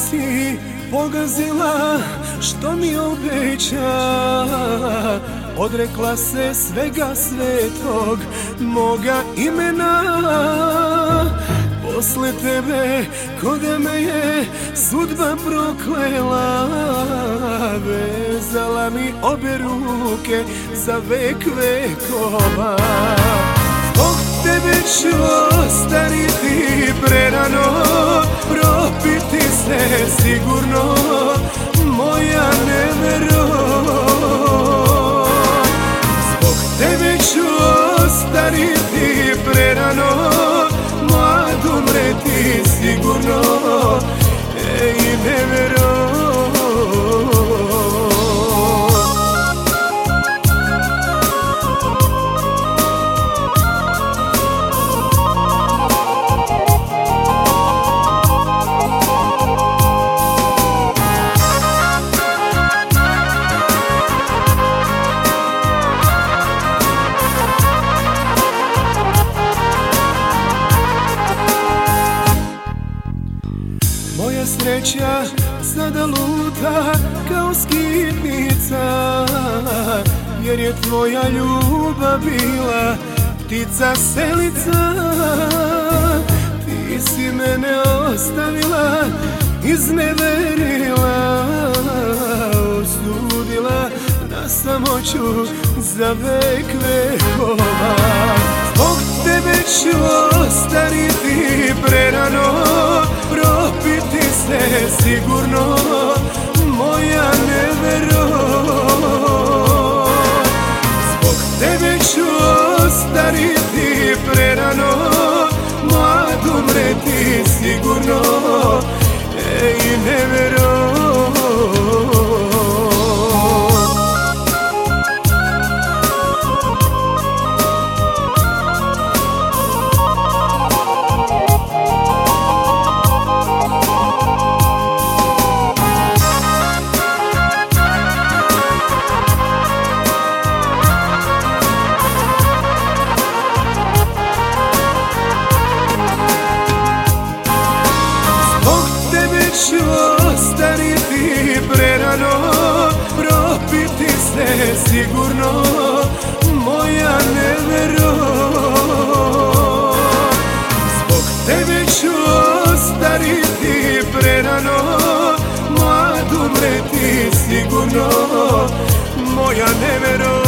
si pogazila što mi obeća. Odrekla se svega svetog moga imena. Posle tebe ko da me je sudba proklela. Vezala mi obe ruke za vek vekova. Zbog tebe ću ostariti prerano, propiti se sigurno, moja nevero. Zbog tebe ću ostariti prerano, mlad umreti sigurno, ej nevero. Moja sreća sada luta kao skitnica, jer je tvoja ljubav bila ptica selica. Ti si mene ostavila, izneverila, osudila na samoću za vek vekova. Zbog tebe ću ostariti prerano, propiti se sigurno, moja nevero. Zbog tebe ću ostariti prerano, mlad umreti sigurno, ej nevero. Ću ostariti prerano, propiti se sigurno, moja nevero. Zbog tebe ću ostariti prerano, mlad umreti sigurno, moja nevero.